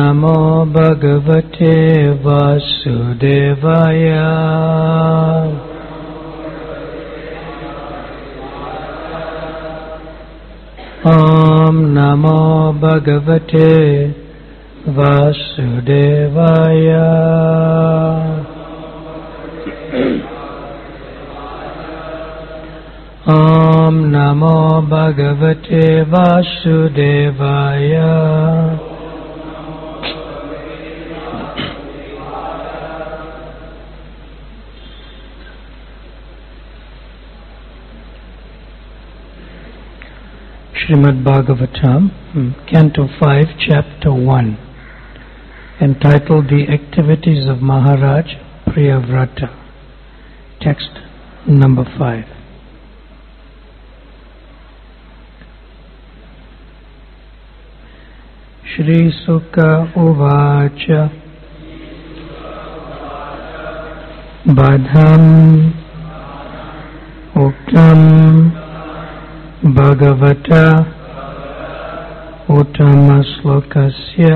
नमो भगवते वासुदेवाय। ॐ नमो भगवते वासुदेवाय। ॐ नमो भगवते वासुदेवाय। Srimad Bhagavatam, Canto 5, Chapter 1, entitled The Activities of Maharaj Priyavrata. Text number 5. Shri Sukha Uvacha Badham Uktam Bhagavata Uttama Slokasya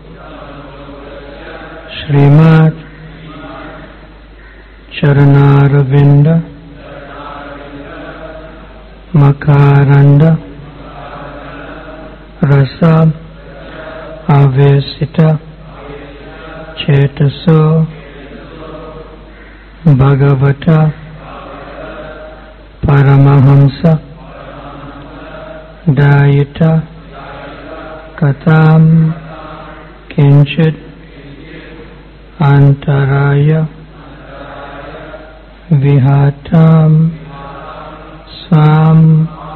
Srimad Charanaravinda Makaranda Rasa Avesita Chetaso Bhagavata Paramahamsa Dayita Katham Kinchit Antaraya Vihatam Sam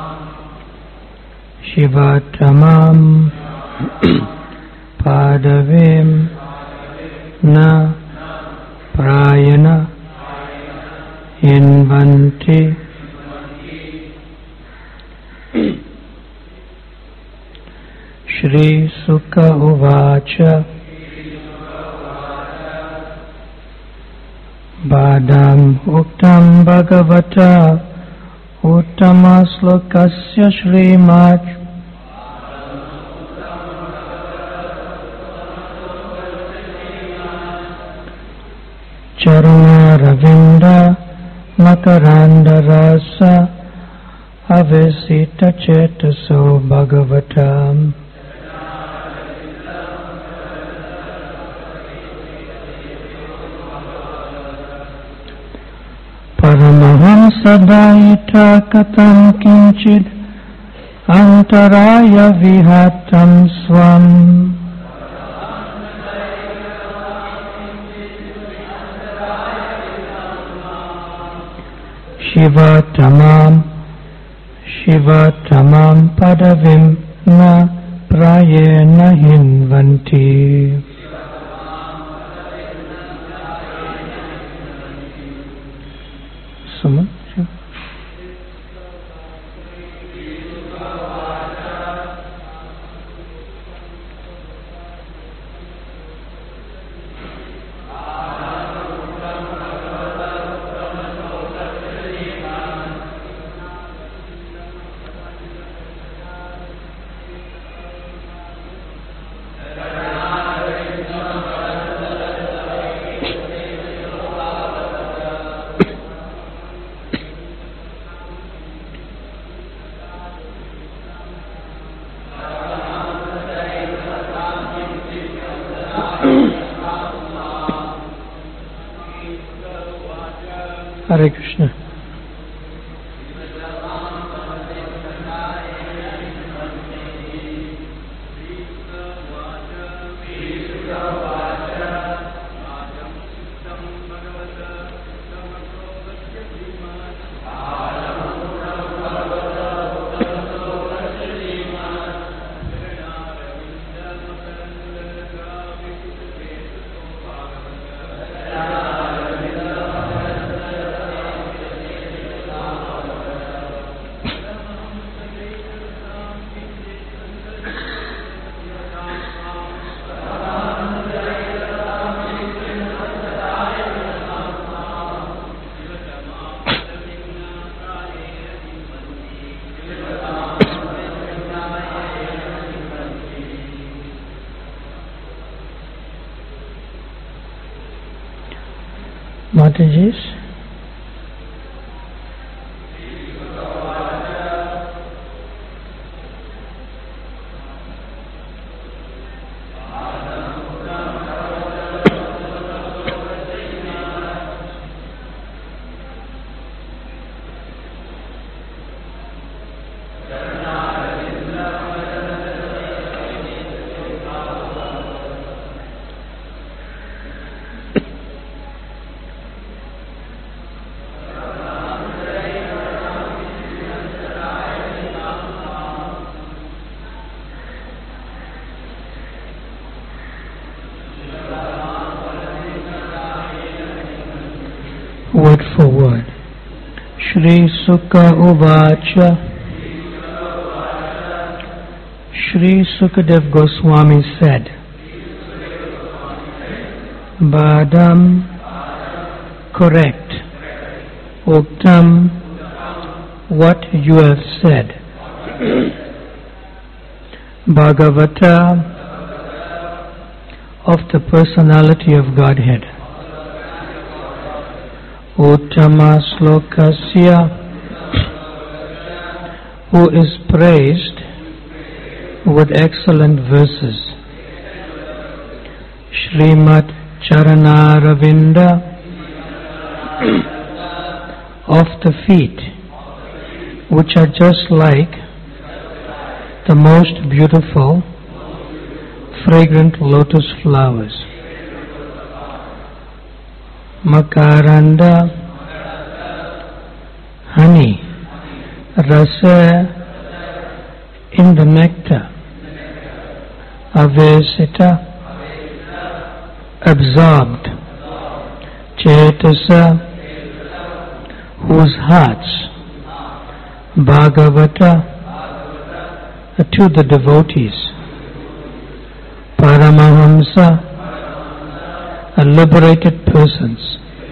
Shivatamam Padavim Na Prayana Invanti. Shri Sukha Uvacha Badam Uktam Bhagavata Uttama Slokasya Srimad Charunaravinda Makaranda Rasa Avesita Chetaso Bhagavatam Paramahamsa Dayita Katham Kinchid Antaraya Vihatam Swam Shivatamam Padavim Na Prayena Hinvanti. Suman? Hare Krishna. Mataji's. Word for word. Shri Sukha Uvacha. Shri Sukadev Goswami said, Badam, correct. Uktam, what you have said. Bhagavata, of the personality of Godhead. Uttama Slokasya, who is praised with excellent verses. Srimad Charana-ravinda, of the feet, which are just like the most beautiful, fragrant lotus flowers. Makaranda, honey. Rasa, in the nectar. Avesita, absorbed. Chetasa, whose hearts. Bhagavata, to the devotees. Paramahamsa, liberated persons.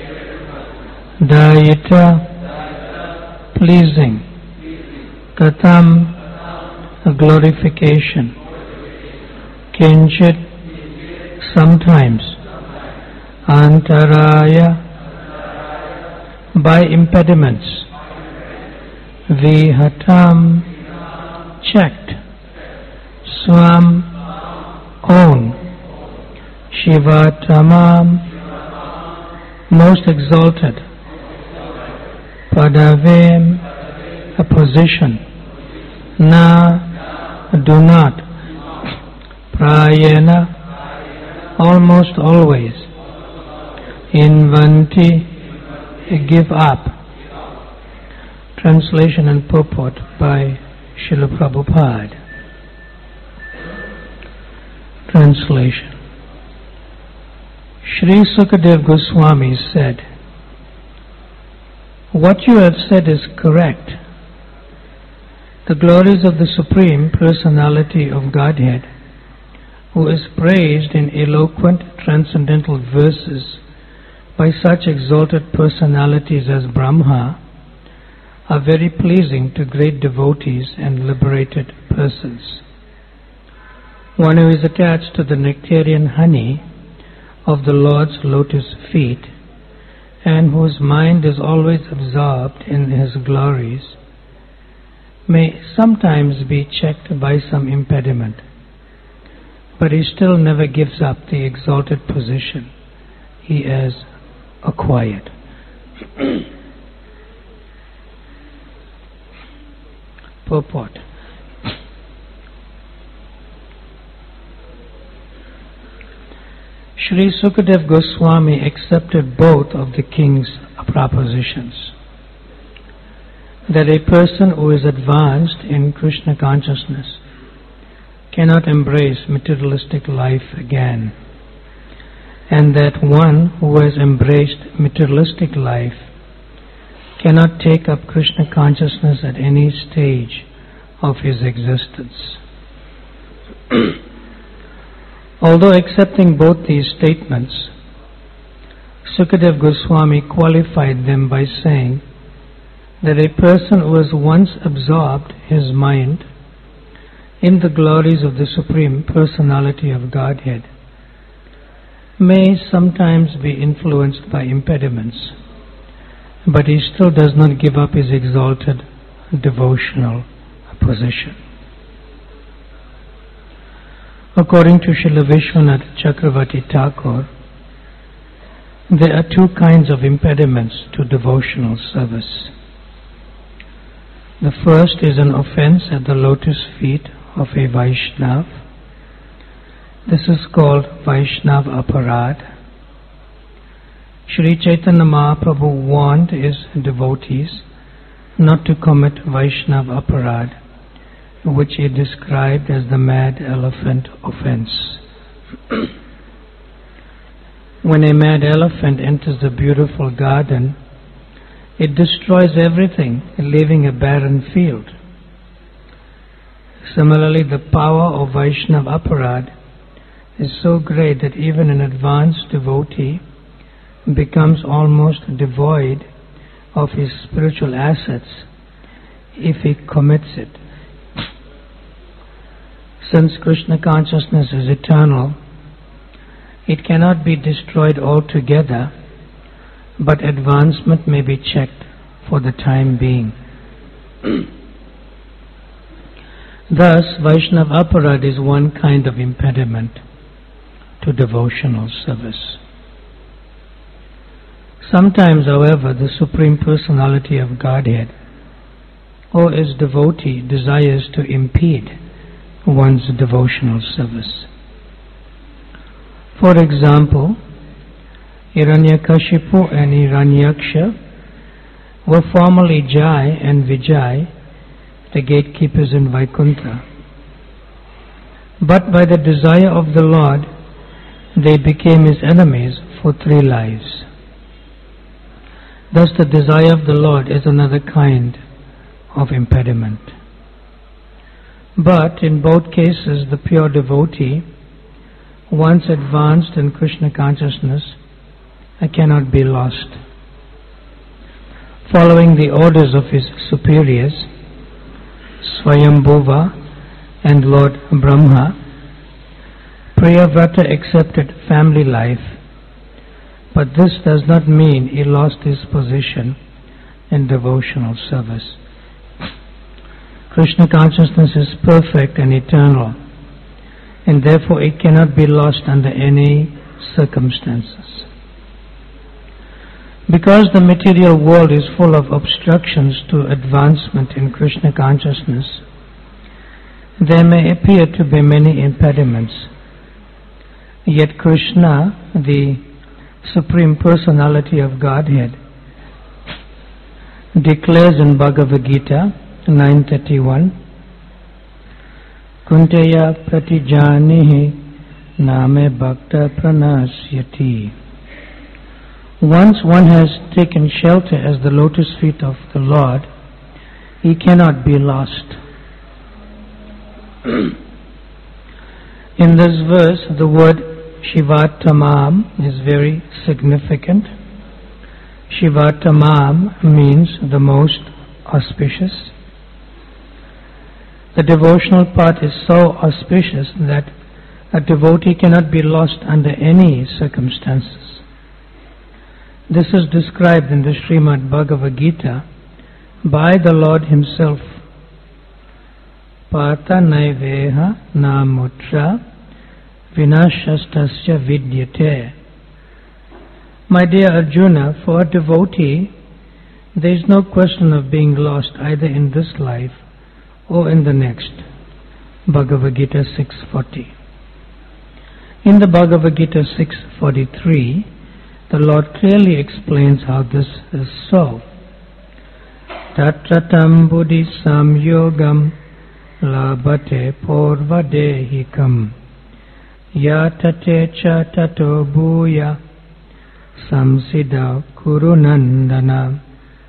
Dayita, pleasing. Katham, glorification. Kinchit, sometimes. Antaraya, by impediments. Vihatam, checked. Swam, own. Shivatamam, most exalted. Padavim, a position. Na, do not. Prayena, almost always. Invanti, give up. Translation and purport by Srila Prabhupada. Translation. Shri Sukadev Goswami said, what you have said is correct. The glories of the Supreme Personality of Godhead, who is praised in eloquent transcendental verses by such exalted personalities as Brahma, are very pleasing to great devotees and liberated persons. One who is attached to the nectarian honey of the Lord's lotus feet, and whose mind is always absorbed in His glories, may sometimes be checked by some impediment, but he still never gives up the exalted position he has acquired. Purport. Shri Sukadev Goswami accepted both of the king's propositions. That a person who is advanced in Krishna consciousness cannot embrace materialistic life again, and that one who has embraced materialistic life cannot take up Krishna consciousness at any stage of his existence. Although accepting both these statements, Sukadev Goswami qualified them by saying that a person who has once absorbed his mind in the glories of the Supreme Personality of Godhead may sometimes be influenced by impediments, but he still does not give up his exalted devotional position. According to Srila Vishwanath Chakravarti Thakur, there are two kinds of impediments to devotional service. The first is an offense at the lotus feet of a Vaishnava. This is called Vaishnava Aparad. Sri Chaitanya Mahaprabhu warned his devotees not to commit Vaishnava Aparad, which he described as the mad elephant offense. When a mad elephant enters a beautiful garden, it destroys everything, leaving a barren field. Similarly, the power of Vaishnava Aparad is so great that even an advanced devotee becomes almost devoid of his spiritual assets if he commits it. Since Krishna consciousness is eternal, it cannot be destroyed altogether, but advancement may be checked for the time being. Thus, Vaishnava Aparad is one kind of impediment to devotional service. Sometimes, however, the Supreme Personality of Godhead or his devotee desires to impede one's devotional service. For example, Hiranyakashipu and Hiranyaksha were formerly Jai and Vijay, the gatekeepers in Vaikuntha. But by the desire of the Lord, they became his enemies for 3 lives. Thus the desire of the Lord is another kind of impediment. But in both cases, the pure devotee, once advanced in Krishna consciousness, cannot be lost. Following the orders of his superiors, Swayambhuva and Lord Brahma, Priyavrata accepted family life, but this does not mean he lost his position in devotional service. Krishna consciousness is perfect and eternal, and therefore it cannot be lost under any circumstances. Because the material world is full of obstructions to advancement in Krishna consciousness, there may appear to be many impediments. Yet Krishna, the Supreme Personality of Godhead, declares in Bhagavad Gita 9:31, Kunteya pratijanihi name bhakta pranasyati. Once one has taken shelter as the lotus feet of the Lord, he cannot be lost. In this verse, the word Shivatamam is very significant. Shivatamam means the most auspicious. The devotional path is so auspicious that a devotee cannot be lost under any circumstances. This is described in the Srimad Bhagavad Gita by the Lord himself. Partha naiveha namutra vinashastasya vidyate. My dear Arjuna, for a devotee, there is no question of being lost either in this life or in the next. Bhagavad Gita 6:40. In the Bhagavad Gita 6:43, the Lord clearly explains how this is so. Tatratam buddhi samyogam labhate porvadehikam yatate cha tato bhuya samsida kurunandana.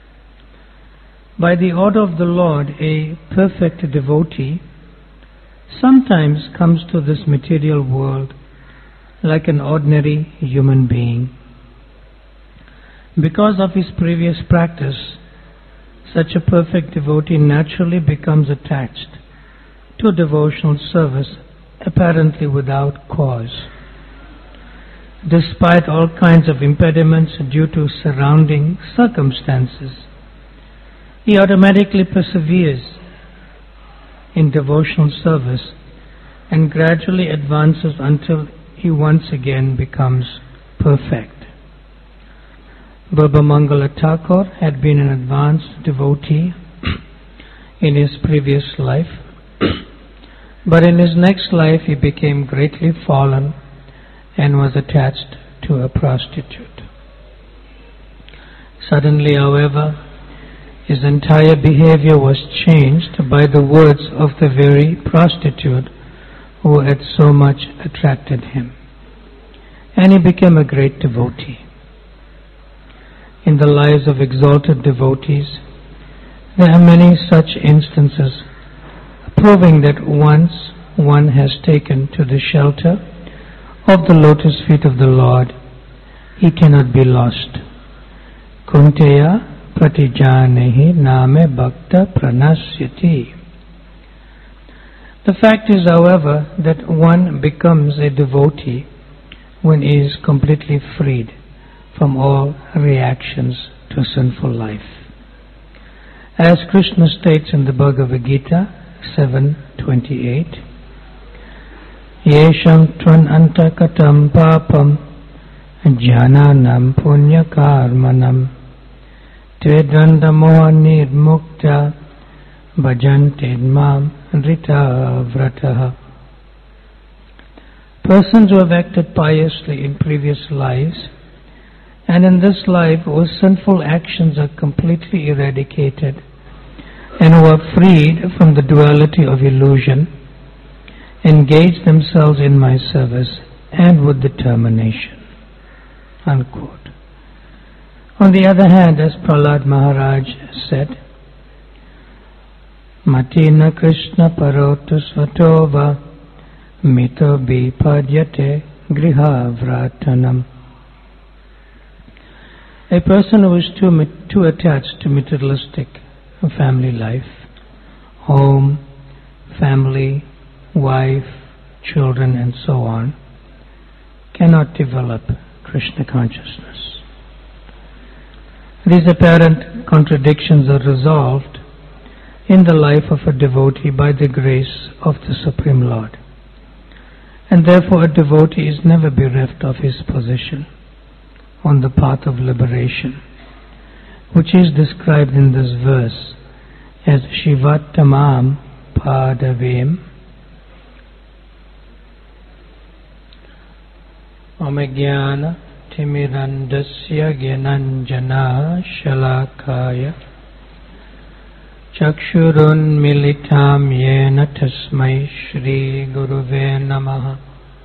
By the order of the Lord, a perfect devotee sometimes comes to this material world like an ordinary human being. Because of his previous practice, such a perfect devotee naturally becomes attached to devotional service, apparently without cause. despite all kinds of impediments due to surrounding circumstances. He automatically perseveres in devotional service and gradually advances until he once again becomes perfect. Birbamangala Thakur had been an advanced devotee in his previous life, but in his next life he became greatly fallen and was attached to a prostitute. Suddenly, however, his entire behavior was changed by the words of the very prostitute who had so much attracted him, and he became a great devotee. In the lives of exalted devotees, there are many such instances, proving that once one has taken to the shelter of the lotus feet of the Lord, he cannot be lost. Kunteya Pratijanehi Name Bhakta Pranasyati. The fact is, however, that one becomes a devotee when he is completely freed from all reactions to sinful life. As Krishna states in the Bhagavad Gita 7:28, Yesham tvan antakatam papam jnanam punya karmanam tvedvandamoha nirmukta bhajante mam rita vrataha. Persons who have acted piously in previous lives and in this life whose sinful actions are completely eradicated and who are freed from the duality of illusion, engage themselves in my service and with determination. Unquote. On the other hand, as Prahlad Maharaj said, Matina Krishna Parotu Svatova Mito Bipadyate Griha Vratanam. A person who is too attached to materialistic family life, home, family, wife, children, and so on, cannot develop Krishna consciousness. These apparent contradictions are resolved in the life of a devotee by the grace of the Supreme Lord, and therefore a devotee is never bereft of his position on the path of liberation, which is described in this verse as Shivattamam Padavim Amagyana Timirandasya Gyananjana Shalakaya Chakshurun Militam Yena Tasmai Shri Guruve Namaha.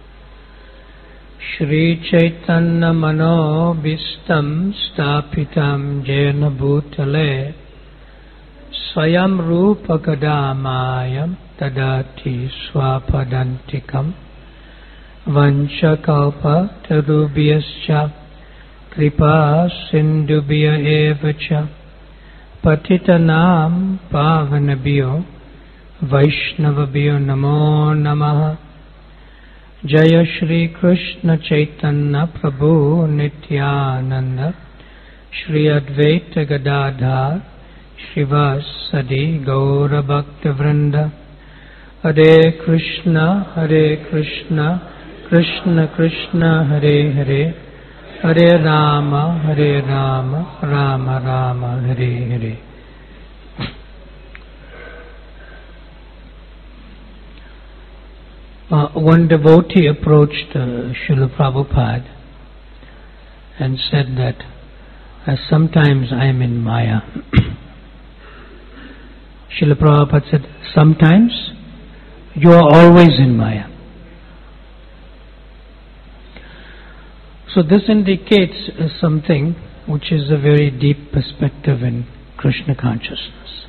Shri Chaitanya Mano Bhistam Stapitam Jena Bhutale Swayam Rupa Kadamayam Tadati Swapadantikam Vanchakalpa Tarubhyascha Kripa Sindubhya Evacha Patitanam Pavanabhyo Vaishnavabhyo Namo Namaha. Jaya Shri Krishna Chaitanya Prabhu Nityananda Shri Advaita Gadadhar Shrivasadi Gaura Bhakta Vrinda. Hare Krishna Krishna Krishna Hare Hare, Hare Rama Rama Rama Hare Hare. One devotee approached Srila Prabhupada and said that sometimes I am in Maya. Srila Prabhupada said, sometimes? You are always in Maya. So this indicates something which is a very deep perspective in Krishna consciousness.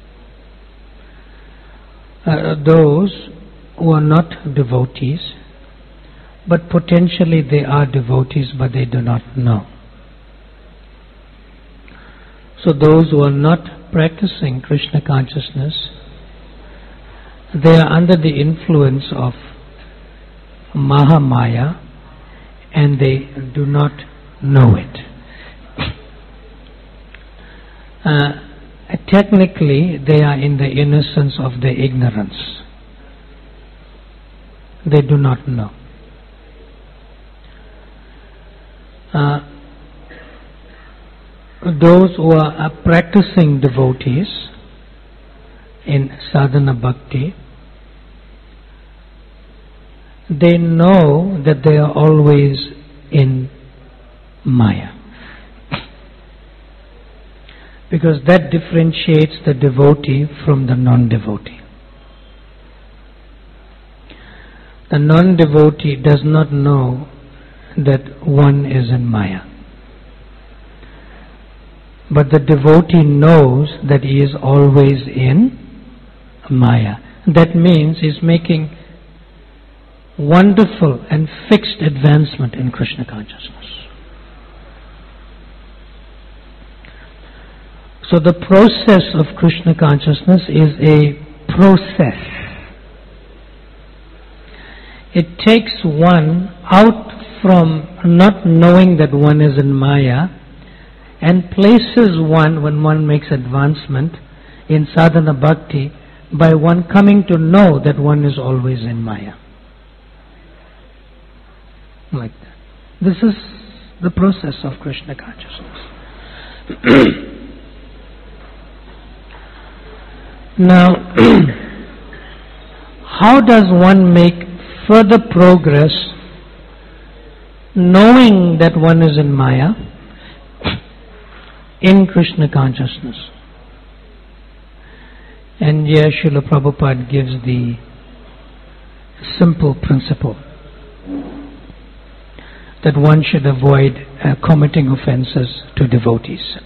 Those who are not devotees, but potentially they are devotees, but they do not know. So those who are not practicing Krishna consciousness, they are under the influence of Mahamaya, and they do not know it. Technically, they are in the innocence of their ignorance. They do not know. Those who are practicing devotees in sadhana bhakti, they know that they are always in Maya. Because that differentiates the devotee from the non-devotee. The non-devotee does not know that one is in Maya. But the devotee knows that he is always in Maya. That means he is making wonderful and fixed advancement in Krishna consciousness. So the process of Krishna consciousness is a process. It takes one out from not knowing that one is in Maya and places one, when one makes advancement in sadhana bhakti, by one coming to know that one is always in Maya. Like that. This is the process of Krishna consciousness. Now, how does one make further progress knowing that one is in Maya in Krishna consciousness? And here Srila Prabhupada gives the simple principle that one should avoid committing offenses to devotees.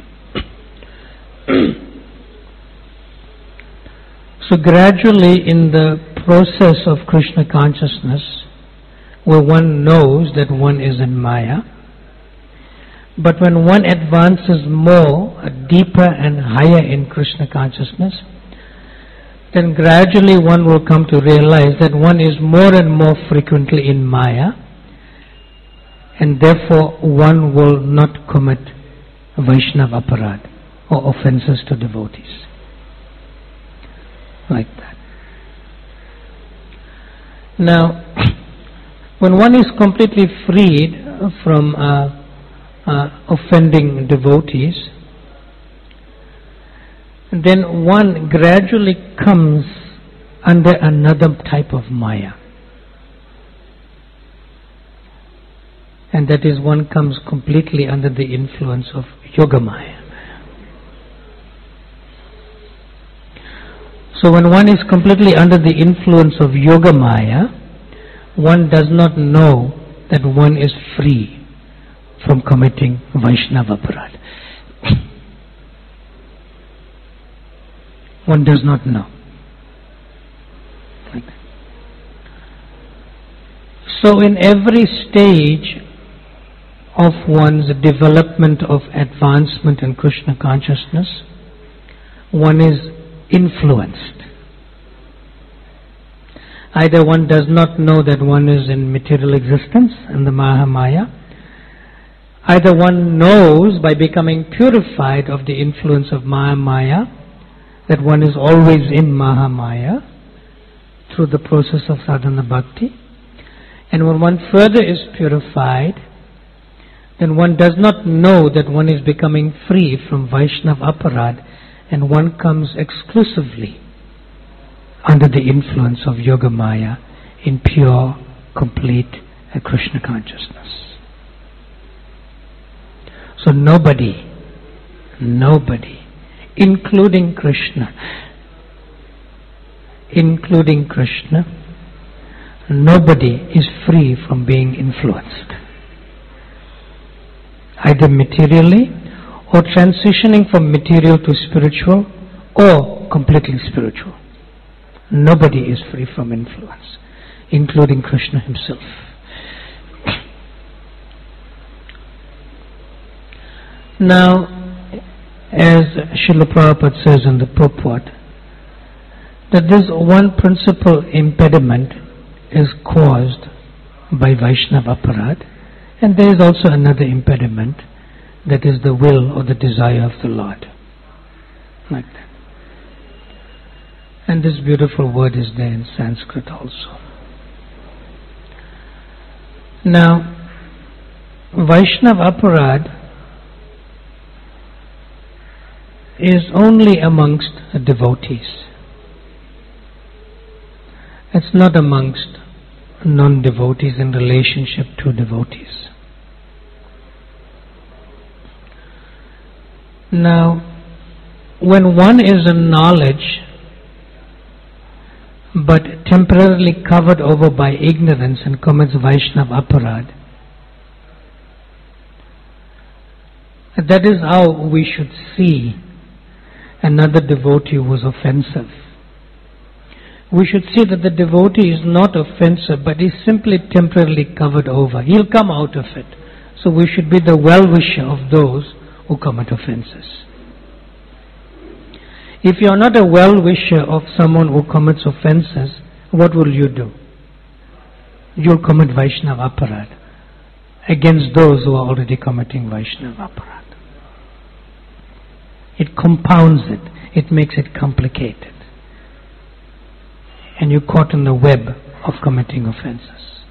So gradually in the process of Krishna consciousness, where one knows that one is in Maya, but when one advances more, deeper and higher in Krishna consciousness, then gradually one will come to realize that one is more and more frequently in Maya, and therefore one will not commit Vaishnava aparad or offenses to devotees. Like that. Now, when one is completely freed from offending devotees, then one gradually comes under another type of Maya. And that is, one comes completely under the influence of Yoga Maya. So when one is completely under the influence of Yoga Maya, one does not know that one is free from committing Vaishnava aparad. One does not know. So in every stage of one's development of advancement in Krishna consciousness, one is influenced. Either one does not know that one is in material existence, in the Mahamaya. Either one knows by becoming purified of the influence of Mahamaya that one is always in Mahamaya through the process of sadhana bhakti. And when one further is purified, then one does not know that one is becoming free from Vaishnava aparad, and one comes exclusively under the influence of Yoga Maya in pure, complete Krishna consciousness. So nobody, including Krishna, nobody is free from being influenced, either materially or transitioning from material to spiritual or completely spiritual. Nobody is free from influence, including Krishna himself. Now, as Srila Prabhupada says in the purport, that this one principal impediment is caused by Vaishnava aparad, And there is also another impediment, that is the will or the desire of the Lord. Like that. And this beautiful word is there in Sanskrit also. Now, Vaishnav Aparad is only amongst devotees. It's not amongst non-devotees in relationship to devotees. Now, when one is in knowledge but temporarily covered over by ignorance and commits Vaishnav Aparad, that is how we should see another devotee who is offensive. We should see that the devotee is not offensive, but is simply temporarily covered over. He'll come out of it. So we should be the well-wisher of those who commit offenses. If you are not a well-wisher of someone who commits offenses, what will you do? You'll commit Vaishnav Aparad against those who are already committing Vaishnav Aparad. It compounds it. It makes it complicated. And you're caught in the web of committing offenses.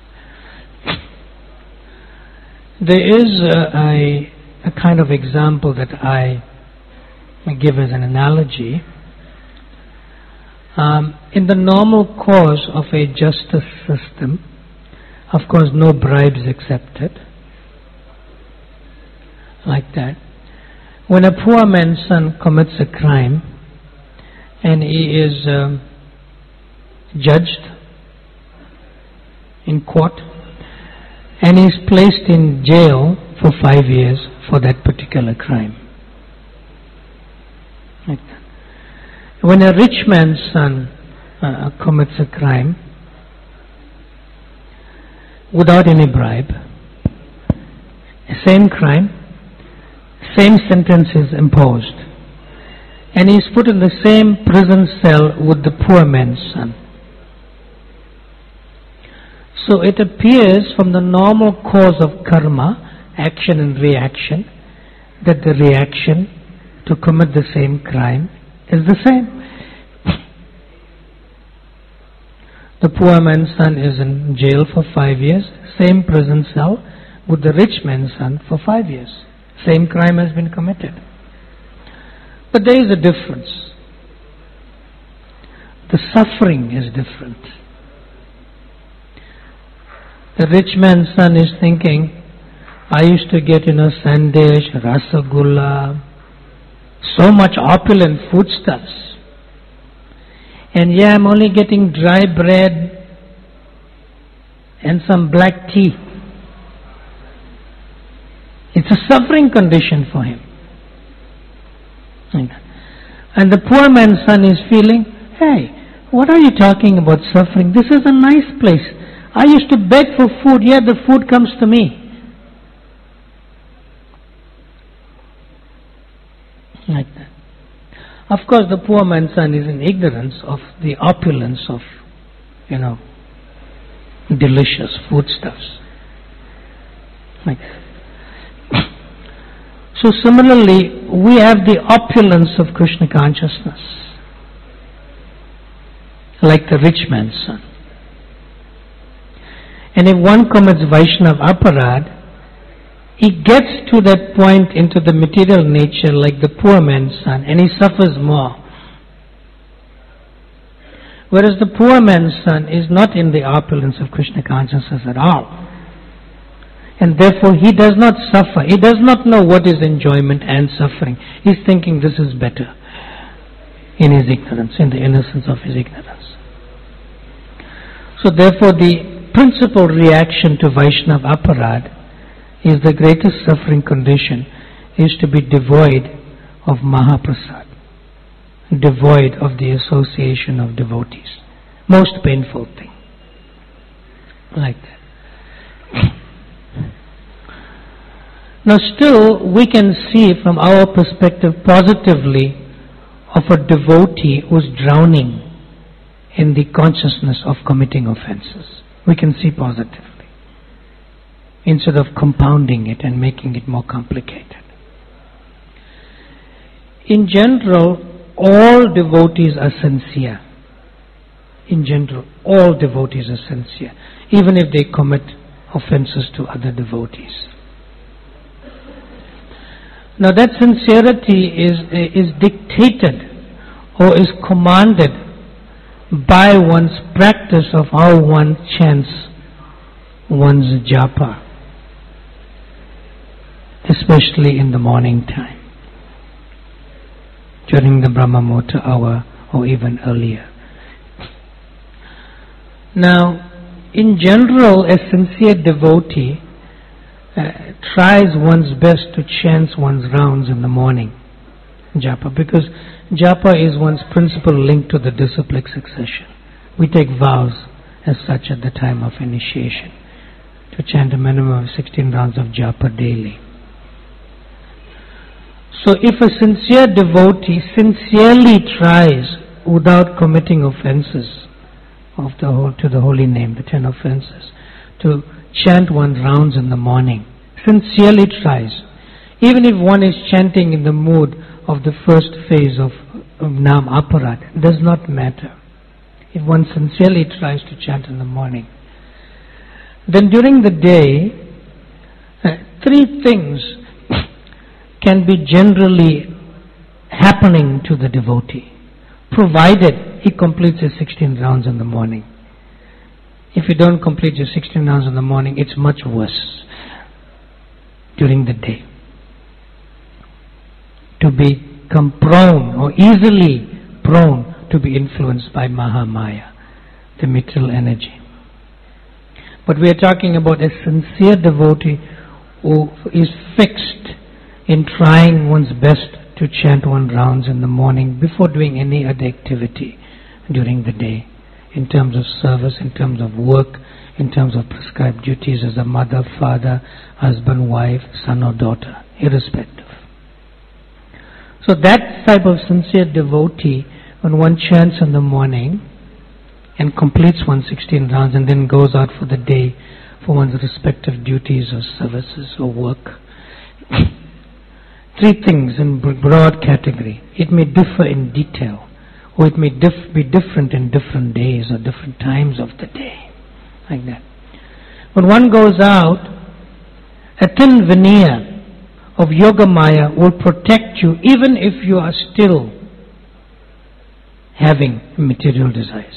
There is a kind of example that I give as an analogy. In the normal course of a justice system, of course no bribes accepted, like that. When a poor man's son commits a crime and he is judged in court and he is placed in jail for 5 years for that particular crime. Like that. When a rich man's son commits a crime without any bribe, same crime, same sentence is imposed, and he is put in the same prison cell with the poor man's son. So it appears from the normal course of karma, action and reaction, that the reaction to commit the same crime is the same. The poor man's son is in jail for 5 years, same prison cell with the rich man's son for 5 years. Same crime has been committed. But there is a difference. The suffering is different. The rich man's son is thinking, I used to get, sandesh, rasagulla, so much opulent foodstuffs. And yeah, I'm only getting dry bread and some black tea. It's a suffering condition for him. And the poor man's son is feeling, hey, what are you talking about suffering? This is a nice place. I used to beg for food, yet the food comes to me. Like that. Of course, the poor man's son is in ignorance of the opulence of, delicious foodstuffs. Like that. So similarly, we have the opulence of Krishna consciousness, like the rich man's son. And if one commits Vaishnav Aparad, he gets to that point into the material nature like the poor man's son, and he suffers more. Whereas the poor man's son is not in the opulence of Krishna consciousness at all. And therefore he does not suffer. He does not know what is enjoyment and suffering. He's thinking this is better in his ignorance, in the innocence of his ignorance. So therefore the principal reaction to Vaishnav Aparad is the greatest suffering condition is to be devoid of Mahaprasad, devoid of the association of devotees. Most painful thing. Like that. Now still we can see from our perspective positively of a devotee who is drowning in the consciousness of committing offenses. We can see positively. instead of compounding it and making it more complicated. In general, all devotees are sincere. In general, all devotees are sincere, even if they commit offenses to other devotees. Now that sincerity is dictated or is commanded by one's practice of how one chants one's japa, especially in the morning time, during the Brahma Muhurta hour or even earlier. Now, in general, a sincere devotee tries one's best to chant one's rounds in the morning, japa, because japa is one's principal link to the disciplic succession. We take vows as such at the time of initiation to chant a minimum of 16 rounds of japa daily. So if a sincere devotee sincerely tries, without committing offenses to the holy name, the 10 offenses, to chant one's rounds in the morning, sincerely tries, even if one is chanting in the mood of the first phase of Nam Aparad, does not matter. If one sincerely tries to chant in the morning, then during the day, three things can be generally happening to the devotee, provided he completes his 16 rounds in the morning. If you don't complete your 16 rounds in the morning, it's much worse during the day. To become prone or easily prone to be influenced by Mahamaya, the material energy. But we are talking about a sincere devotee who is fixed in trying one's best to chant one rounds in the morning before doing any other activity during the day, in terms of service, in terms of work, in terms of prescribed duties as a mother, father, husband, wife, son or daughter, irrespective. So that type of sincere devotee, when one chants in the morning and completes one's 16 rounds and then goes out for the day for one's respective duties or services or work, three things in broad category. It may differ in detail, or it may be different in different days or different times of the day, like that. When one goes out, a thin veneer of Yoga Maya will protect you even if you are still having material desires.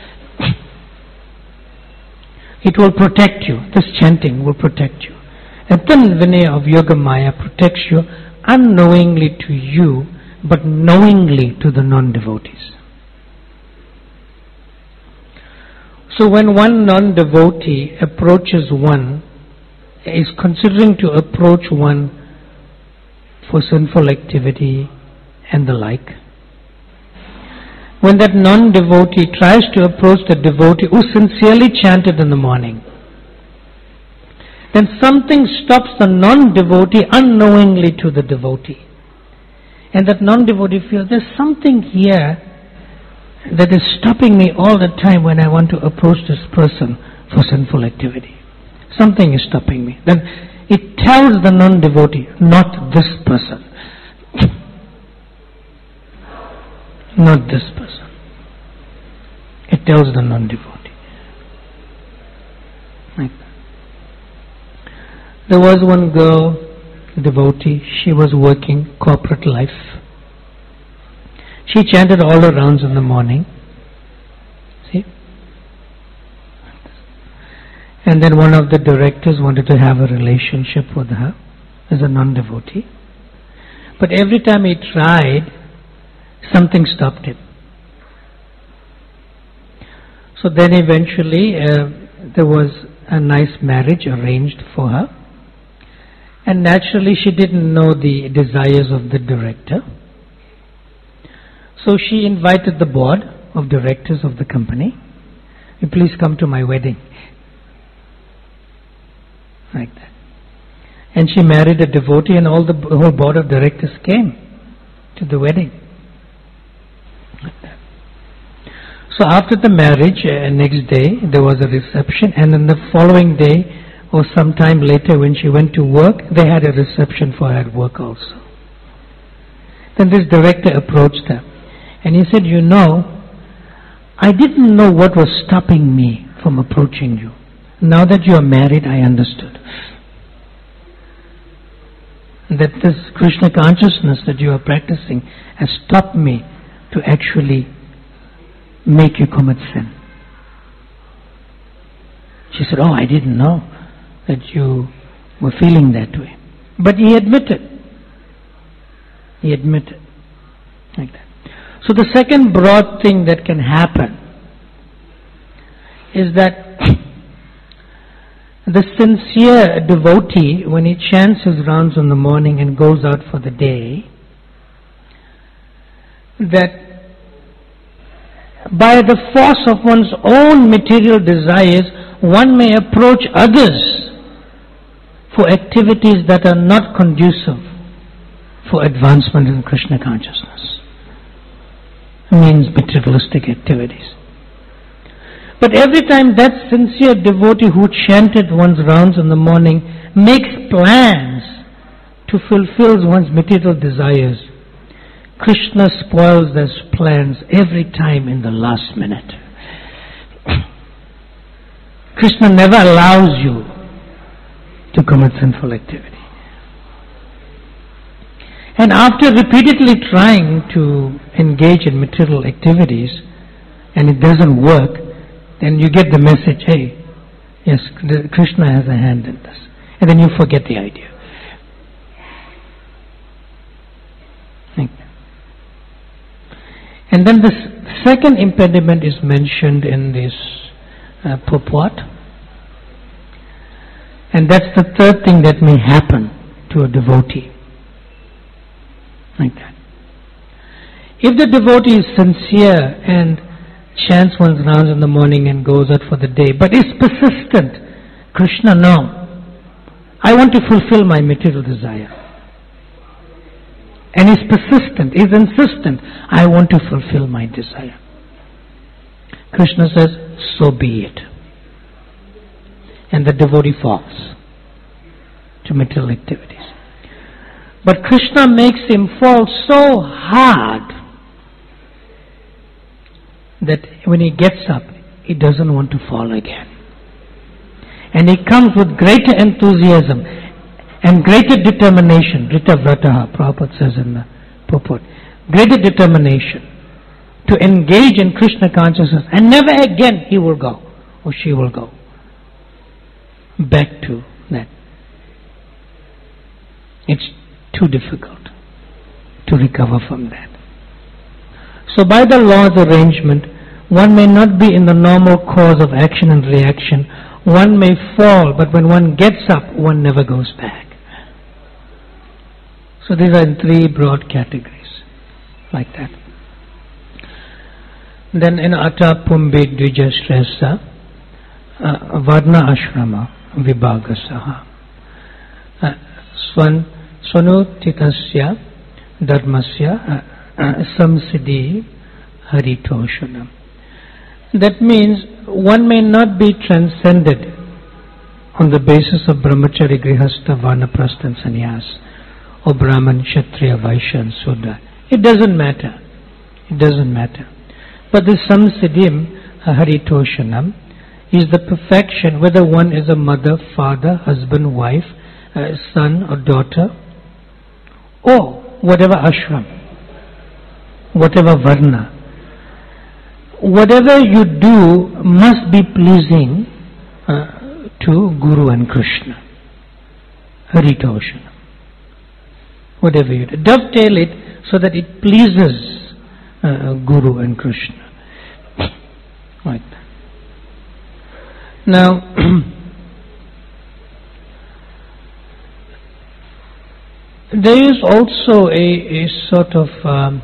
It will protect you. This chanting will protect you. A thin veneer of Yoga Maya protects you unknowingly to you, but knowingly to the non-devotees. So when one non-devotee approaches one, is considering to approach one for sinful activity and the like, when that non-devotee tries to approach the devotee who sincerely chanted in the morning, then something stops the non-devotee unknowingly to the devotee. And that non-devotee feels there's something here that is stopping me all the time when I want to approach this person for sinful activity. Something is stopping me. Then it tells the non-devotee, not this person. Not this person. It tells the non-devotee. Like that. There was one girl, devotee, she was working corporate life. She chanted all her rounds in the morning. See? And then one of the directors wanted to have a relationship with her as a non-devotee. But every time he tried, something stopped him. So then eventually there was a nice marriage arranged for her. And naturally she didn't know the desires of the director. So she invited the board of directors of the company, please come to my wedding. Like that. And she married a devotee and all the whole board of directors came to the wedding. Like that. So after the marriage, next day there was a reception, and then the following day or sometime later when she went to work, they had a reception for her at work also. Then this director approached her and he said, "You know, I didn't know what was stopping me from approaching you. Now that you are married, I understood. That this Krishna consciousness that you are practicing has stopped me to actually make you commit sin." She said, "Oh, I didn't know that you were feeling that way." But he admitted. He admitted. Like that. So the second broad thing that can happen is that the sincere devotee, when he chants his rounds in the morning and goes out for the day, that by the force of one's own material desires, one may approach others for activities that are not conducive for advancement in Krishna consciousness. It means materialistic activities. But every time that sincere devotee who chanted one's rounds in the morning makes plans to fulfill one's material desires, Krishna spoils those plans every time in the last minute. Krishna never allows you to commit sinful activity. And after repeatedly trying to engage in material activities and it doesn't work, then you get the message, hey, yes, Krishna has a hand in this. And then you forget the idea. And then the second impediment is mentioned in this purport. And that's the third thing that may happen to a devotee. Like that. If the devotee is sincere and chants one's rounds in the morning and goes out for the day, but is persistent, Krishna, no, I want to fulfill my material desire. And is persistent, is insistent, I want to fulfill my desire. Krishna says, so be it. And the devotee falls to material activities. But Krishna makes him fall so hard that when he gets up, he doesn't want to fall again. And he comes with greater enthusiasm and greater determination. Rita Vrataha, Prabhupada says in the purport. Greater determination to engage in Krishna consciousness, and never again he will go or she will go back to that. It's too difficult to recover from that. So by the law's arrangement, one may not be in the normal course of action and reaction. One may fall, but when one gets up, one never goes back. So these are in three broad categories, like that. Then in Ata Pumbe Dvija Shresa, Varna Ashrama Vibhagasaha, Swanutitasya Dharmasya Samsiddhi Haritoshanam. That means one may not be transcended on the basis of Brahmachari, Grihastha, Vanaprastha and Sannyas, or Brahman, Kshatriya, Vaishya and Sudra. It doesn't matter. It doesn't matter. But the Samsiddhim Haritoshanam is the perfection, whether one is a mother, father, husband, wife, son or daughter, or whatever ashram, whatever varna. Whatever you do must be pleasing to Guru and Krishna. Haritoshanam. Whatever you do. Dovetail it so that it pleases Guru and Krishna. Like that. Now, there is also a sort of,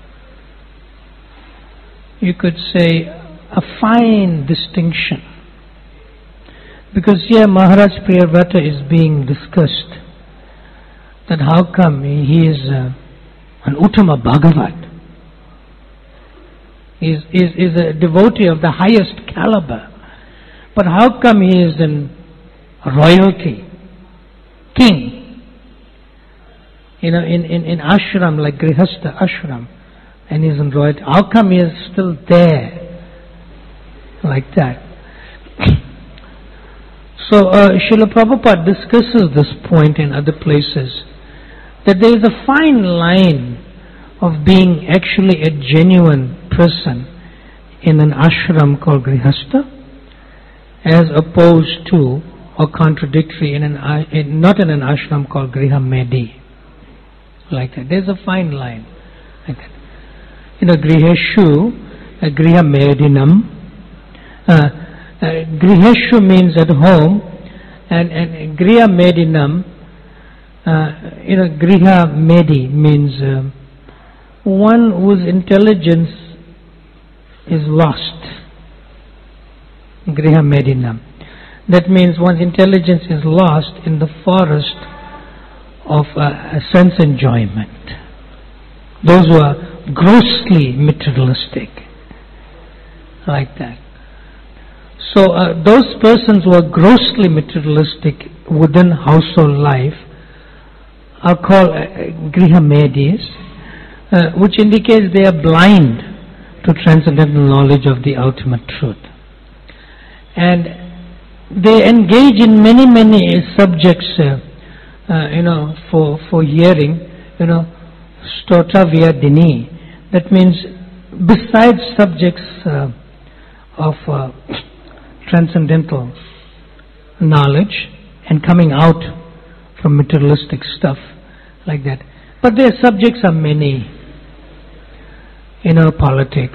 you could say, a fine distinction. Because here Maharaj Priyavrata is being discussed. That how come he is an Uttama Bhagavat. He is a devotee of the highest caliber. But how come he is in royalty, king. In ashram, like Grihastha ashram, and he's in royalty. How come he is still there? Like that. So Srila Prabhupada discusses this point in other places, that there is a fine line of being actually a genuine person in an ashram called Grihastha, as opposed to, or contradictory, not in an ashram called Griha Medi. Like that. There's a fine line. Like that. Griheshu, Griha Medinam. Griheshu means at home, and Griha Medinam, Griha Medi means one whose intelligence is lost. Griha Medinam. That means one's intelligence is lost in the forest of sense enjoyment. Those who are grossly materialistic. Like that. So those persons who are grossly materialistic within household life are called Griha Medis, which indicates they are blind to transcendental knowledge of the ultimate truth. And they engage in many subjects, for hearing, Stota Vyadini. That means besides subjects of transcendental knowledge and coming out from materialistic stuff like that. But their subjects are many. Politics,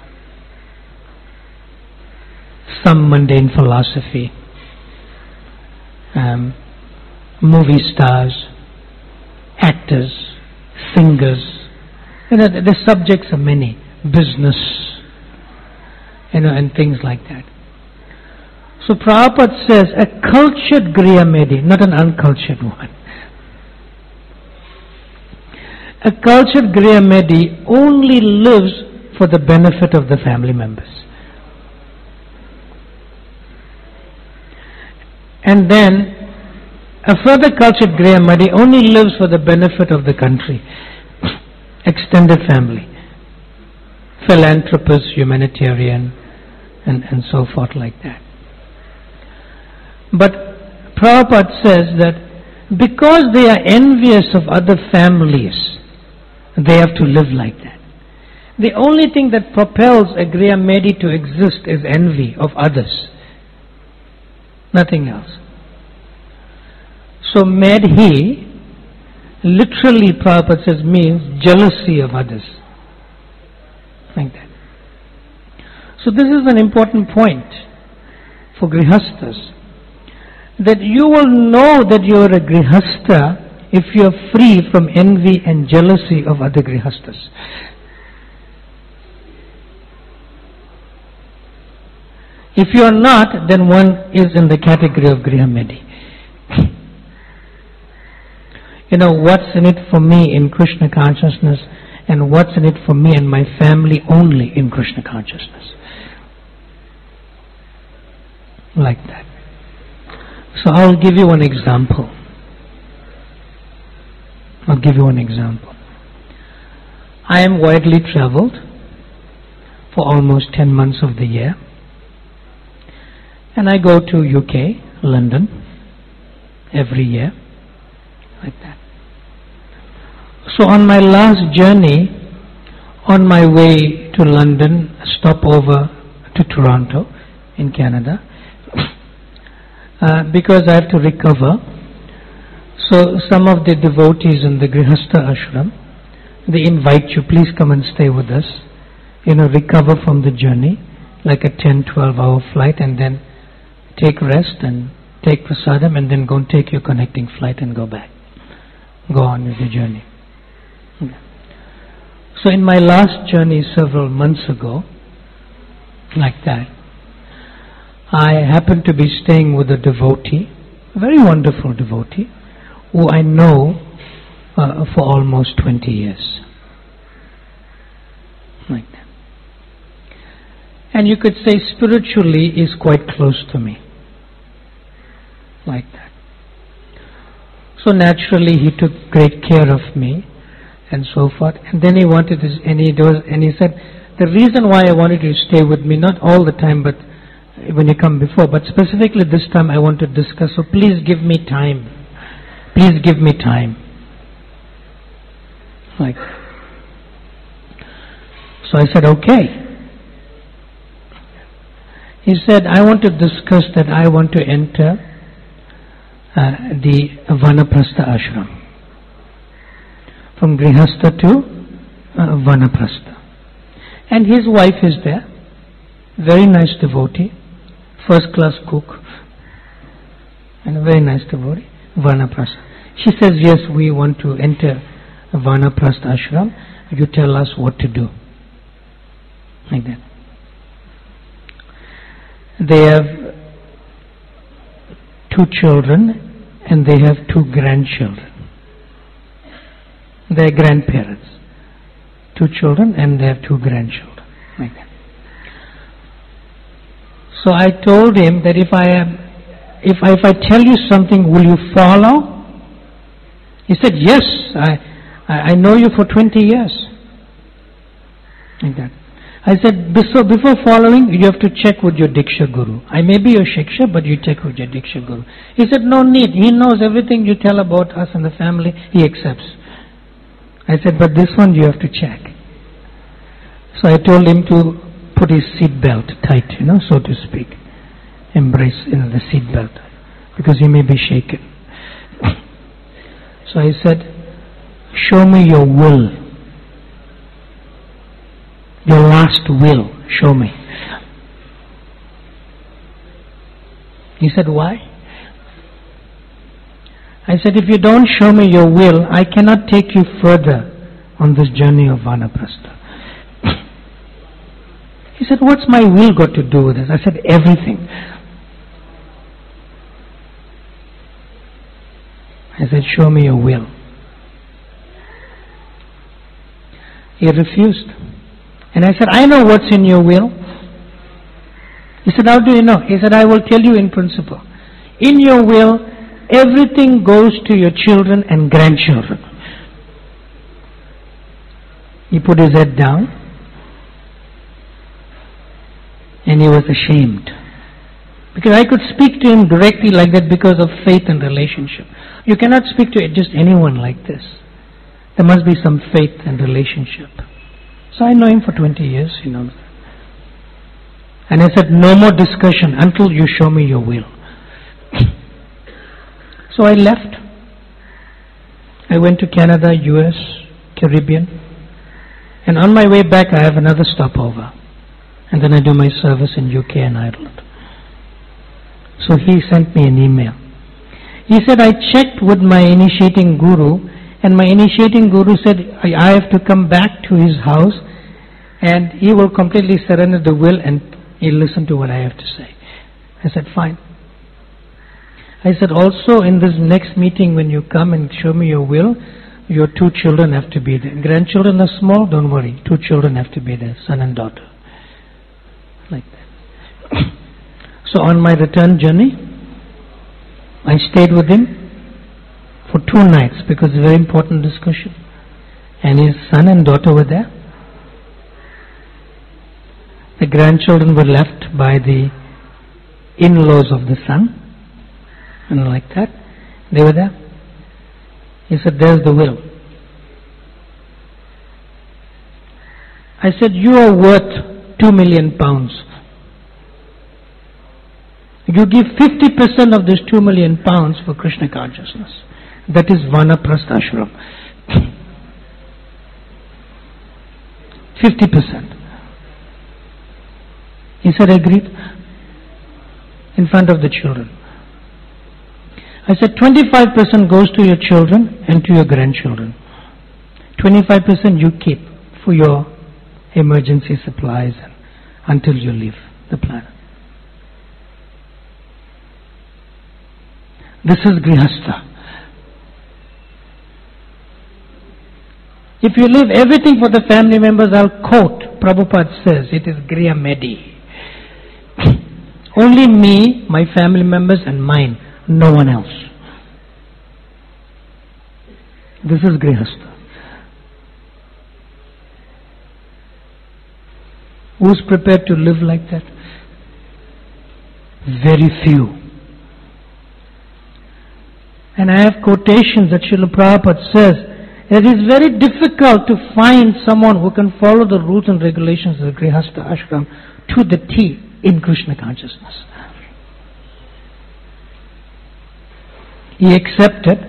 some mundane philosophy, movie stars, actors, singers. The subjects are many. Business, and things like that. So Prabhupada says a cultured Griha Medi, not an uncultured one. A cultured Griha Medi only lives for the benefit of the family members. And then a further cultured Griha Medi only lives for the benefit of the country, extended family, philanthropist, humanitarian, and so forth like that. But Prabhupada says that because they are envious of other families, they have to live like that. The only thing that propels a Griha Medi to exist is envy of others. Nothing else. So Medhi, literally Prabhupada says, means jealousy of others. Like that. So this is an important point for Grihasthas, that you will know that you are a Grihastha if you are free from envy and jealousy of other Grihasthas. If you are not, then one is in the category of Griha Medi. What's in it for me in Krishna consciousness, and what's in it for me and my family only in Krishna consciousness. Like that. So I'll give you an example. I am widely traveled for almost 10 months of the year. And I go to UK, London, every year. Like that. So on my last journey, on my way to London, stop over to Toronto in Canada, because I have to recover. So some of the devotees in the Grihastha ashram, they invite you, please come and stay with us, recover from the journey, like a 10-12 hour flight, and then take rest and take prasadam, and then go and take your connecting flight and go back. Go on with your journey. So in my last journey several months ago, like that, I happened to be staying with a devotee, a very wonderful devotee, who I know for almost 20 years. Like that. And you could say spiritually is quite close to me. like that. So naturally he took great care of me and so forth. And then he wanted this, and he said, the reason why I wanted you to stay with me, not all the time, but when you come before, but specifically this time I want to discuss, so please give me time. Please give me time. Like that. So I said, okay. He said, I want to discuss that I want to enter the Vanaprastha ashram. From Grihastha to Vanaprastha. And his wife is there. Very nice devotee. First class cook. And a very nice devotee. Vanaprastha. She says, yes, we want to enter Vanaprastha ashram. You tell us what to do. Like that. They have 2 children and they have 2 grandchildren. They are grandparents. 2 children and they have 2 grandchildren. Like that. So I told him that if I tell you something, will you follow? He said, yes, I know you for 20 years. Like that. I said, before following, you have to check with your Diksha Guru. I may be your Shiksha, but you check with your Diksha Guru. He said, no need. He knows everything you tell about us and the family. He accepts. I said, but this one you have to check. So I told him to put his seat belt tight, so to speak. Embrace the seat belt. Because he may be shaken. So I said, show me your will. Your last will, show me. He said, why? I said, if you don't show me your will, I cannot take you further on this journey of Vanaprastha. He said, what's my will got to do with this? I said, everything. I said, show me your will. He refused. And I said, I know what's in your will. He said, how do you know? He said, I will tell you in principle. In your will, everything goes to your children and grandchildren. He put his head down and he was ashamed. Because I could speak to him directly like that because of faith and relationship. You cannot speak to just anyone like this. There must be some faith and relationship. So I know him for 20 years, he knows that. And I said, no more discussion until you show me your will. So I left. I went to Canada, US, Caribbean. And on my way back I have another stopover. And then I do my service in UK and Ireland. So he sent me an email. He said, I checked with my initiating guru, and my initiating guru said, I have to come back to his house and he will completely surrender the will and he'll listen to what I have to say. I said, fine. I said, also in this next meeting when you come and show me your will, your 2 children have to be there. Grandchildren are small, don't worry. 2 children have to be there, son and daughter. Like that. So on my return journey, I stayed with him for 2 nights because it's a very important discussion. And his son and daughter were there. The grandchildren were left by the in-laws of the son. And like that, they were there. He said, there's the will. I said, you are worth 2 million pounds. You give 50% of this 2 million pounds for Krishna consciousness. That is Vanaprastha ashram. 50%. He said, agreed. In front of the children. I said, 25% goes to your children and to your grandchildren. 25% you keep for your emergency supplies until you leave the planet. This is Grihastha. If you leave everything for the family members, I'll quote, Prabhupada says, it is Griha Medi. Only me, my family members and mine. no one else. This is Grihastha. Who's prepared to live like that? Very few. And I have quotations that Srila Prabhupada says, it is very difficult to find someone who can follow the rules and regulations of the Grihastha ashram to the T in Krishna consciousness. He accepted,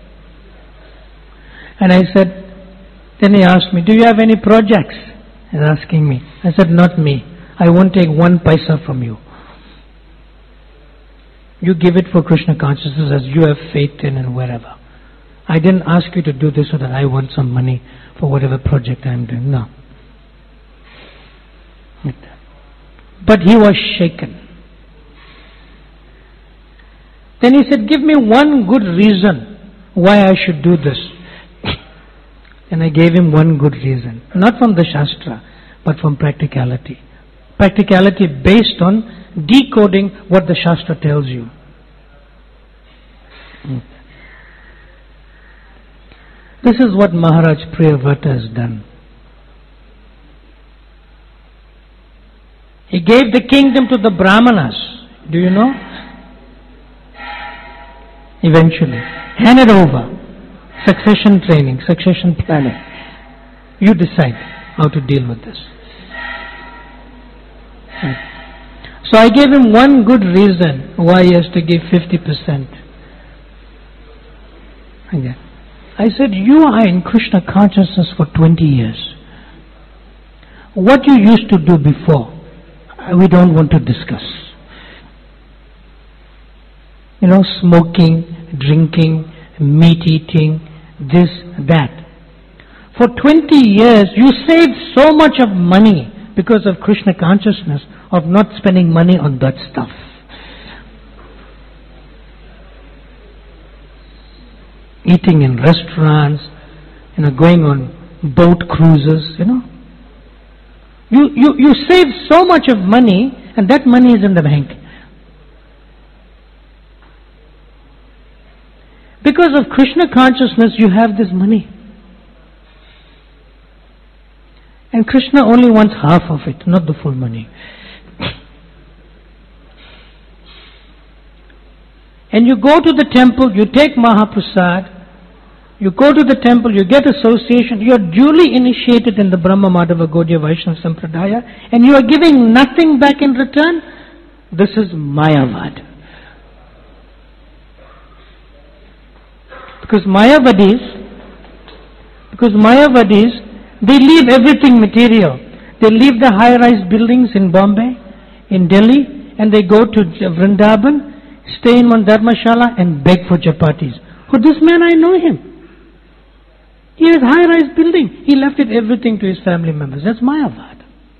and I said, then he asked me, do you have any projects? He's asking me. I said, not me. I won't take 1 paisa from you. You give it for Krishna consciousness as you have faith in and wherever. I didn't ask you to do this so that I want some money for whatever project I'm doing. No. But he was shaken. Then he said, give me one good reason why I should do this. And I gave him one good reason. Not from the Shastra, but from practicality. Practicality based on decoding what the Shastra tells you. This is what Maharaj Priyavrata has done. He gave the kingdom to the Brahmanas. Do you know? Eventually. Handed over. Succession training, succession planning. You decide how to deal with this. Right. So I gave him one good reason why he has to give 50%. Again. I said, you are in Krishna consciousness for 20 years. What you used to do before, we don't want to discuss. You know, smoking, drinking, meat eating, this, that. For 20 years, you saved so much of money because of Krishna consciousness, of not spending money on that stuff. Eating in restaurants, going on boat cruises, You save so much of money, and that money is in the bank. Because of Krishna consciousness, you have this money. And Krishna only wants half of it, not the full money. And you go to the temple, you take Mahaprasad, you go to the temple, you get association, you are duly initiated in the Brahma Madhava Gaudiya Vaishnava Sampradaya, and you are giving nothing back in return. This is Mayavad. Because Mayavadis, they leave everything material. They leave the high-rise buildings in Bombay, in Delhi, and they go to Vrindavan, stay in one dharmashala and beg for chapatis. For this man, I know him. He has high-rise building. He left everything to his family members. That's Mayavad.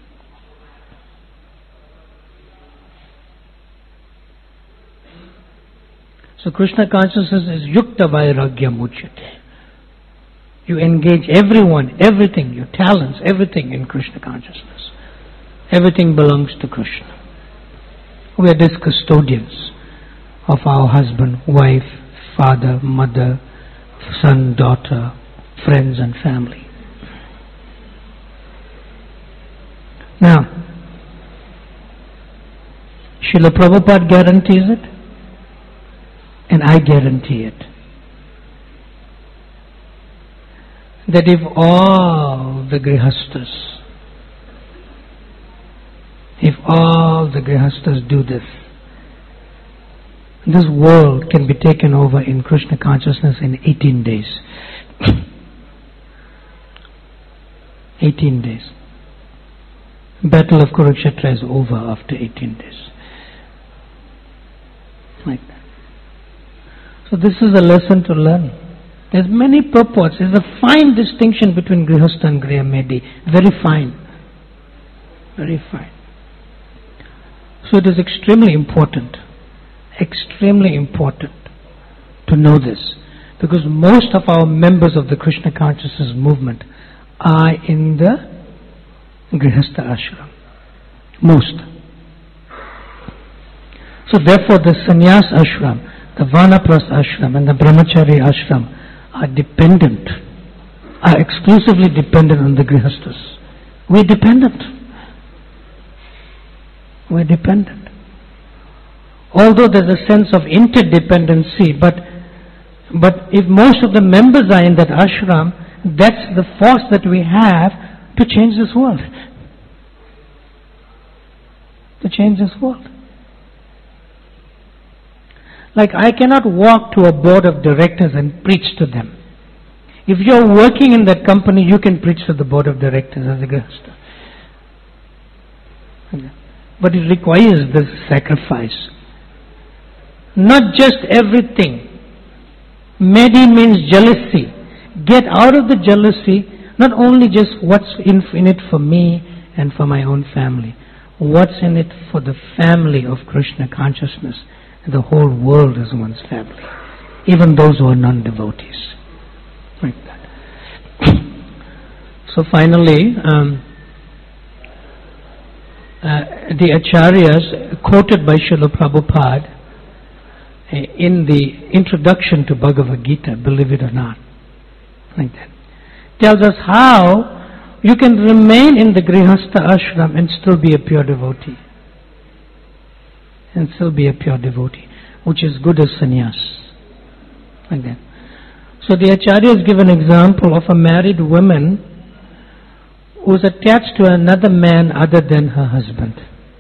So Krishna consciousness is yukta vairagya muchyate. You engage everyone, everything, your talents, everything in Krishna consciousness. Everything belongs to Krishna. We are just custodians of our husband, wife, father, mother, son, daughter, friends and family. Now, Srila Prabhupada guarantees it, and I guarantee it, that if all the grihastas do this, this world can be taken over in Krishna consciousness in 18 days. 18 days. Battle of Kurukshetra is over after 18 days. Like that. So this is a lesson to learn. There's many purports. There's a fine distinction between Grihastha and Grihayamedi. Very fine. Very fine. So it is extremely important to know this, because most of our members of the Krishna consciousness movement are in the Grihastha ashram. Most. So therefore the sannyas ashram, the Vanaprastha ashram and the Brahmachari ashram are dependent, are exclusively dependent on the Grihasthas. We're dependent. We're dependent. Although there's a sense of interdependency, but if most of the members are in that ashram, that's the force that we have to change this world. To change this world. Like, I cannot walk to a board of directors and preach to them. If you're working in that company, you can preach to the board of directors as a grihastha. But it requires this sacrifice. Not just everything. Medi means jealousy. Get out of the jealousy, not only just what's in it for me and for my own family. What's in it for the family of Krishna consciousness. The whole world is one's family. Even those who are non-devotees. Like that. So finally, the Acharyas quoted by Srila Prabhupada in the introduction to Bhagavad Gita, believe it or not, like that, tells us how you can remain in the Grihastha ashram and still be a pure devotee. And still be a pure devotee, which is good as sannyas. Like that. So the Acharyas give an example of a married woman who is attached to another man other than her husband.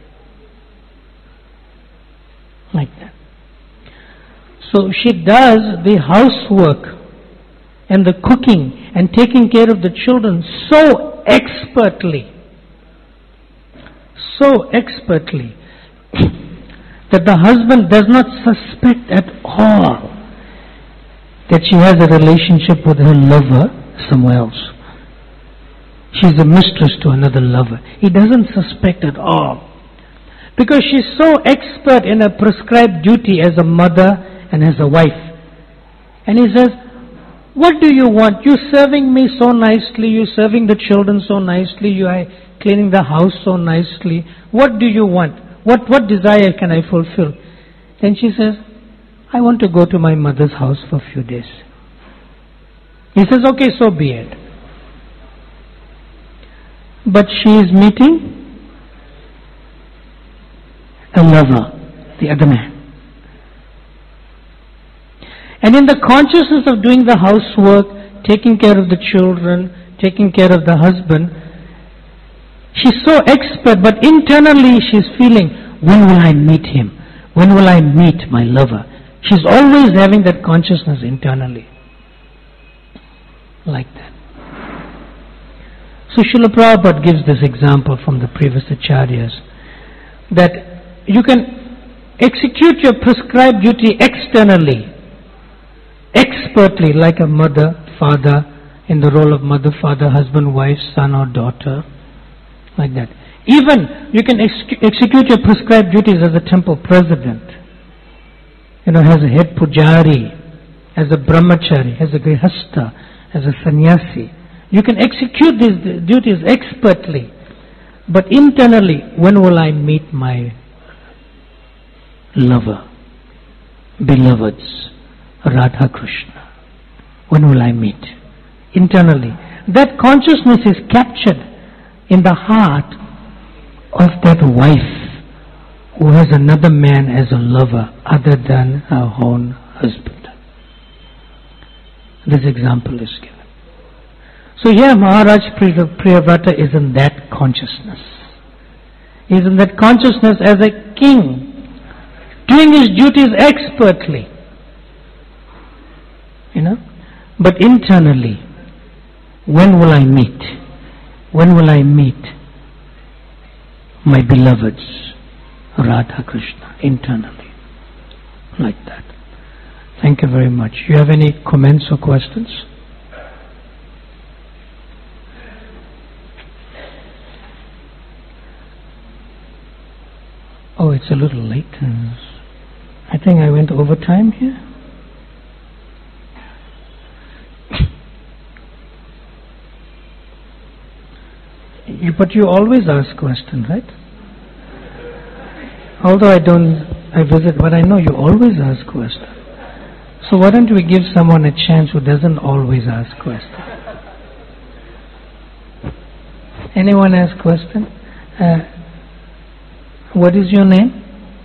Like that. So she does the housework and the cooking and taking care of the children so expertly that the husband does not suspect at all that she has a relationship with her lover somewhere else. She's a mistress to another lover. He doesn't suspect at all. Because she's so expert in her prescribed duty as a mother and as a wife. And he says, what do you want? You're serving me so nicely, you're serving the children so nicely, you are cleaning the house so nicely. What do you want? What desire can I fulfill? Then she says, I want to go to my mother's house for a few days. He says, okay, so be it. But she is meeting a lover, the other man. And in the consciousness of doing the housework, taking care of the children, taking care of the husband, she's so expert, but internally she's feeling, when will I meet him? When will I meet my lover? She's always having that consciousness internally. Like that. So Srila Prabhupada gives this example from the previous acharyas, that you can execute your prescribed duty externally, expertly, like a mother, father, in the role of mother, father, husband, wife, son or daughter, like that. Even you can execute your prescribed duties as a temple president, as a head pujari, as a brahmachari, as a grihastha, as a sannyasi. You can execute these duties expertly, but internally, when will I meet my lover, beloveds, Radha Krishna? When will I meet? Internally. That consciousness is captured in the heart of that wife who has another man as a lover other than her own husband. This example is given. So here Maharaj Priyavrata is in that consciousness. He is in that consciousness as a king, doing his duties expertly. But internally, when will I meet? When will I meet my beloveds, Radha Krishna, internally? Like that. Thank you very much. You have any comments or questions? Oh, it's a little late. I think I went over time here. But you always ask questions, right? Although I visit, but I know you always ask questions. So why don't we give someone a chance who doesn't always ask questions? Anyone ask question? What is your name?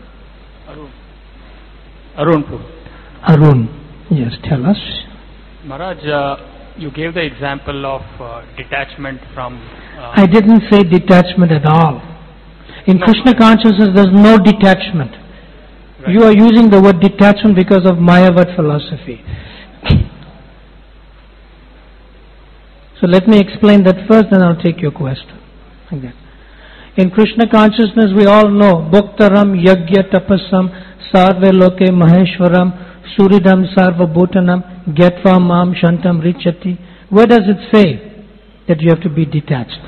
Arun. Prabhu. Arun. Yes, tell us. Maharaj, you gave the example of detachment from... I didn't say detachment at all. In Krishna consciousness, there's no detachment. Right. You are using the word detachment because of Mayavad philosophy. So let me explain that first, then I'll take your question. Okay. In Krishna consciousness, we all know Bhoktaram, Yagya, Tapasam, Sarve Loke, Maheshwaram, Suridam, Sarva Bhutanam, Gyatva Mam, Shantam, Richati. Where does it say that you have to be detached?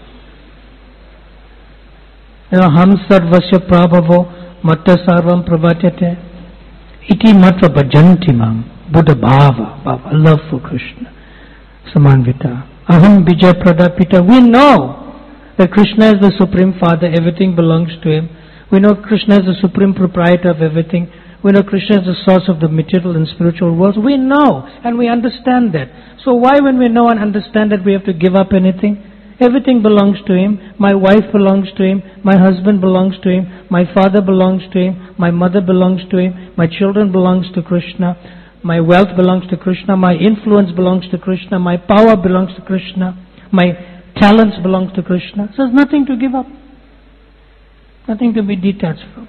Ham Sarvasya Prabhavo, Matta Sarvam Pravatyate. Iti Matva Bhajanti Mam, Buddha Bhava, love for Krishna. Samanvita. Aham Bija Pradapita. We know that Krishna is the Supreme Father, everything belongs to Him. We know Krishna is the Supreme Proprietor of everything. We know Krishna is the source of the material and spiritual worlds. We know and we understand that. So why when we know and understand that we have to give up anything? Everything belongs to Him. My wife belongs to Him. My husband belongs to Him. My father belongs to Him. My mother belongs to Him. My children belongs to Krishna. My wealth belongs to Krishna. My influence belongs to Krishna. My power belongs to Krishna. My talents belongs to Krishna. So there's nothing to give up. Nothing to be detached from.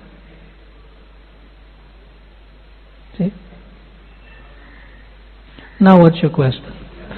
See? Now what's your question?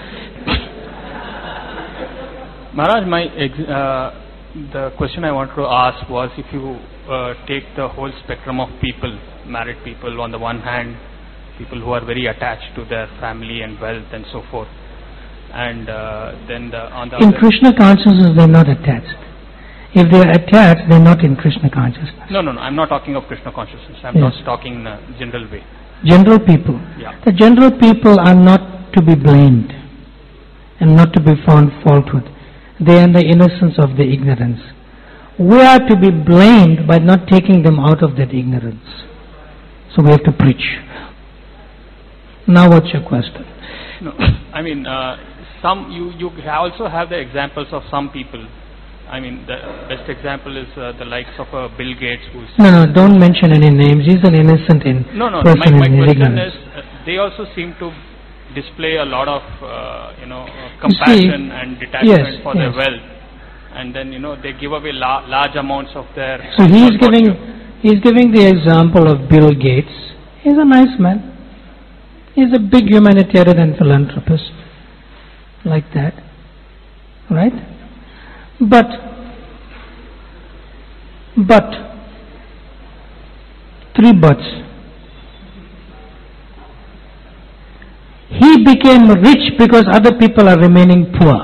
Maharaj, the question I wanted to ask was, if you take the whole spectrum of people, married people on the one hand, people who are very attached to their family and wealth and so forth, and then on the in other... Krishna consciousness they are not attached. If they are attached, they are not in Krishna consciousness. No, I'm not talking of Krishna consciousness. I'm Yes. not talking in a general way. General people. Yeah. The general people are not to be blamed and not to be found fault with. They are in the innocence of their ignorance. We are to be blamed by not taking them out of that ignorance. So we have to preach. Now what's your question? No, I mean, you also have the examples of some people. I mean, the best example is the likes of Bill Gates, who's... No, don't mention any names. He's an innocent person My in his question ignorance. is, they also seem to display a lot of, compassion and detachment for their wealth. And then, they give away large amounts of their... So he's giving the example of Bill Gates. He's a nice man. He's a big humanitarian and philanthropist. Like that. Right? But, three buts. He became rich because other people are remaining poor.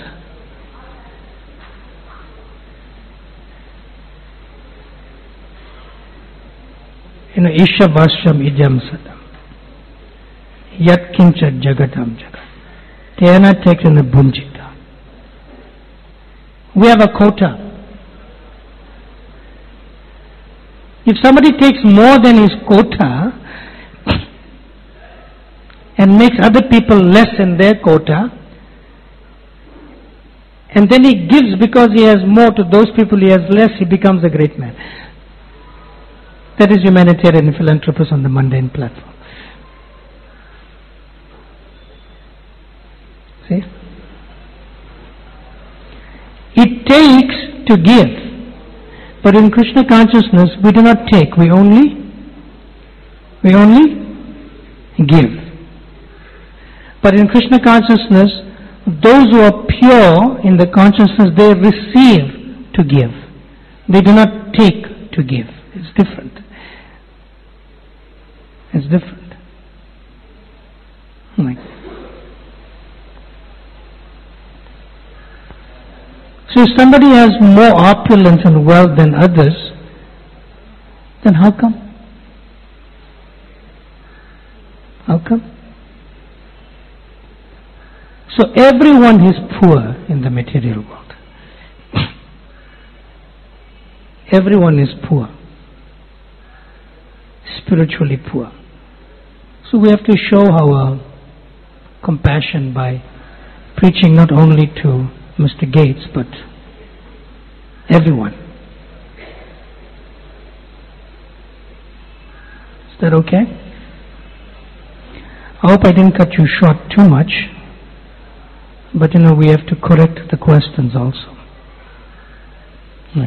Isha Vashyam Ijam Sadam. Yat Kincha Jagatam Jagat. Tena Tekana Bunjita. We have a quota. If somebody takes more than his quota and makes other people less in their quota, and then he gives because he has more to those people he has less, he becomes a great man. That is humanitarian philanthropist on the mundane platform. See? It takes to give. But in Krishna consciousness, we do not take. We only give. But in Krishna consciousness, those who are pure in the consciousness, they receive to give. They do not take to give. It's different. It's different. Like. So if somebody has more opulence and wealth than others, then how come? How come? So everyone is poor in the material world. Everyone is poor. Spiritually poor. So we have to show our compassion by preaching not only to Mr. Gates, but everyone. Is that okay? I hope I didn't cut you short too much, but we have to correct the questions also. Right.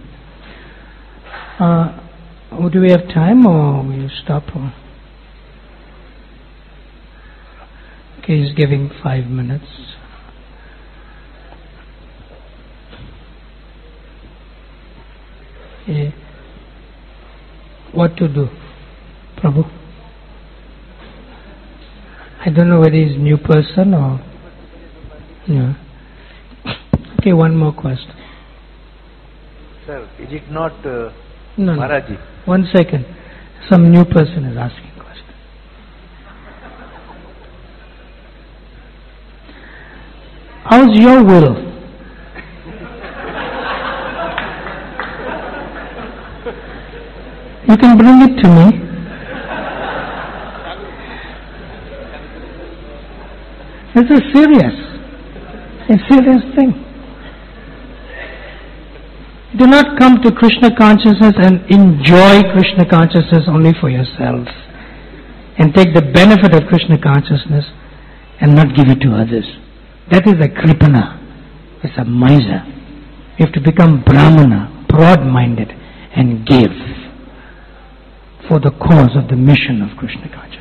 Do we have time, or will you stop? Okay, he's giving 5 minutes. Yeah. What to do, Prabhu? I don't know whether he's a new person or... Yeah. Okay, one more question. Sir, is it not No. Maharaji? 1 second. Some new person is asking a question. How's your will? You can bring it to me. It's a serious thing. Do not come to Krishna consciousness and enjoy Krishna consciousness only for yourself and take the benefit of Krishna consciousness and not give it to others. That is a kripana. It's a miser. You have to become brahmana, broad-minded, and give for the cause of the mission of Krishna consciousness.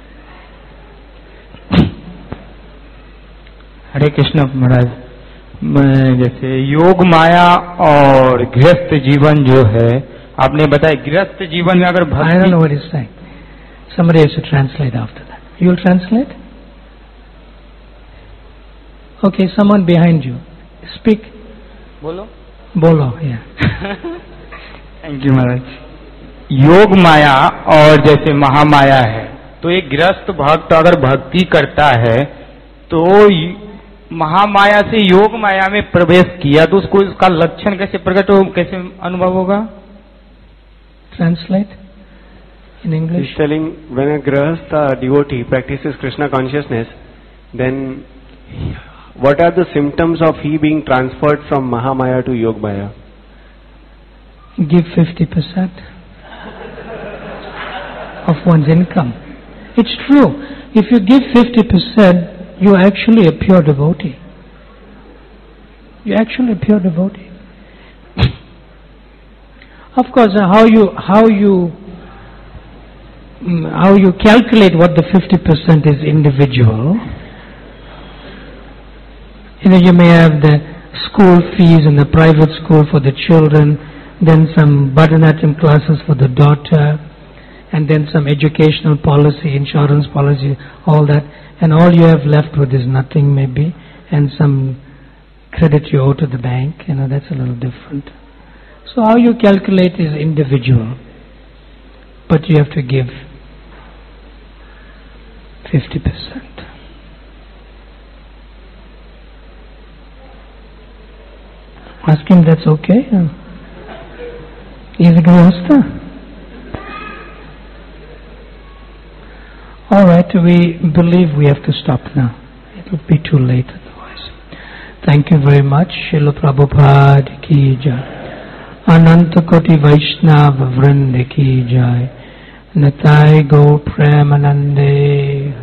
हरे कृष्ण महाराज, जैसे योग माया और गृहस्थ जीवन जो है, आपने बताया गृहस्थ जीवन में अगर I don't know what he's saying. Somebody has to translate after that. You will translate? Okay, someone behind you. Speak. बोलो. Bolo, yeah. थैंक यू महाराज. योग माया और जैसे महामाया है, तो एक गृहस्थ भक्त अगर भक्ति करता है तो महामाया से योग माया में प्रवेश किया तो उसको इसका लक्षण कैसे प्रकट हो, कैसे अनुभव होगा? Translate in English. He's telling when a grahastha devotee practices Krishna consciousness, then what are the symptoms of he being transferred from Mahamaya to Yogmaya? Give 50% of one's income. It's true. If you give 50%, you're actually a pure devotee. You're actually a pure devotee. Of course, how you calculate what the 50% is individual. You may have the school fees in the private school for the children, then some Bharatanatyam classes for the daughter, and then some educational policy, insurance policy, all that, and all you have left with is nothing maybe, and some credit you owe to the bank, that's a little different. So how you calculate is individual, but you have to give 50%. Ask him that's okay. He's a grihastha. Alright, we believe we have to stop now. It would be too late otherwise. Thank you very much. Srila Prabhupada ki jai. Ananta Koti Vaishnava Vrinda ki jai. Natai Go Premanande